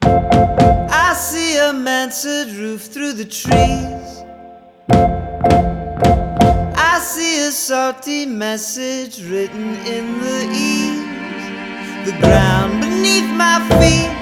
I see a mansard roof through the trees. I see a salty message written in the eaves. The ground beneath my feet